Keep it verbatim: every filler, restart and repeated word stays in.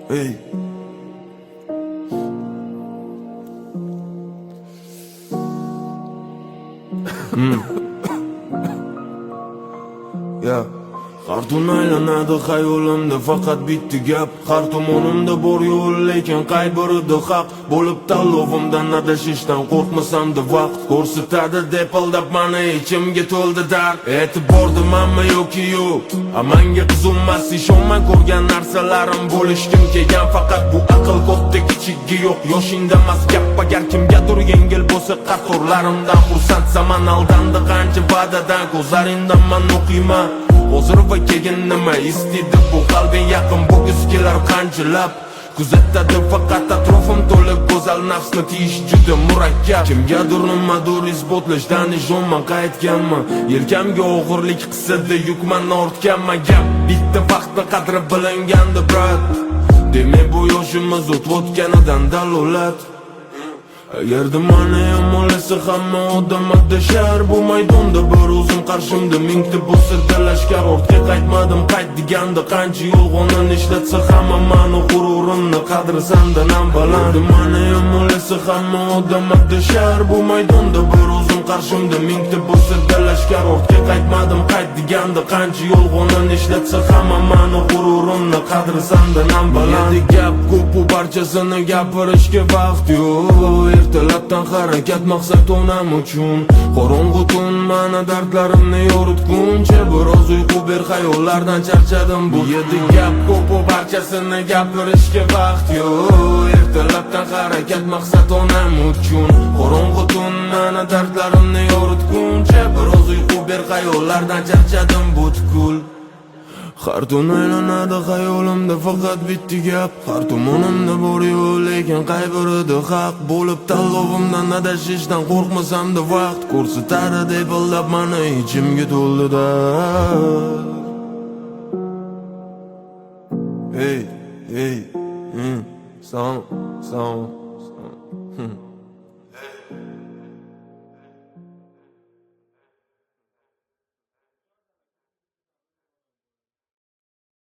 Hey. Hmm. Ya Qartun aylanadi xayolimda faqat bitta gap. Har tomonimda bor yo'l, lekin qay birida haq. Bo'lib tanlovimdan adashishdan qo'rqmasamda vaqt ko'rsatadi deb aldab mani ichimga to'ldi dard. E'tibordim ammo yoki yo'q, amanga qizunmas ishonmay ko'rgan narsalarim bo'lishkim kelgan. Faqat bu aql kodda kichigi yo'q. Yoshingda mas gap, agar kimgadir yengil bo'lsa qatorlarimdan xursand. Zaman aldandi qancha va'dadan, ko'zlaringdan man o'qiyman. Hozir va keyin nima istedi bu qalbing yaqin bo'g'iz kelar qanchilab. Kuzatadi faqat atrofim to'liq go'zal nafsni tiyish juda murakkab. Kimgadir nimadir isbotlashdan ishonman qaytganman. Yelkamga og'irlik qisadi yukman ortganman. Gap bitta vaqtni qadri bilingandi brat. Demak bu yoshimiz o'tayotganidan dalolat. Agarda mani yomonlasa hamma odam adashar. Bu maydonda bir o'zim qarshimda mingta bo'lsa lashkar. Ortga qaytmadim qayt deganda qancha yolg'onini ishlatsa hamma mani g'ururimni qadri sandan ham baland. Mani yomonlasa hamma odam adashar. Bu maydonda bir o'zim qarshimda mingta bo'lsa lashkar. Ortga qaytmadim qayt deganda qancha yolg'onini ishlatsa hamma mani g'ururimni qadri sandan ham baland. Gap ko'p, bu barchasini gapirishga vaqt yo'q. Ertalabdan harakat maqsad onam uchun. Qorong'u tun mana dardlarimni yoritguncha biroz uyqu ber, xayollardan charchadim. Bu yerda gap ko'p, bu barchasini gapirishga vaqt yo'q. Ertalabdan harakat maqsad onam uchun. Qorong'u tun mana dardlarimni yoritguncha biroz uyqu ber, xayollardan charchadim butkul. Har tun aylanadi xayolimda faqat bitta gap. Har tomonimda bor yo'l, lekin qay birida haq. Bo'lib tanlovimdan adashishdan qo'rqmasamda vaqt ko'rsatadi deb aldab mani ichimga to'ldi dard. Hey, hey, hmm, son, son, son.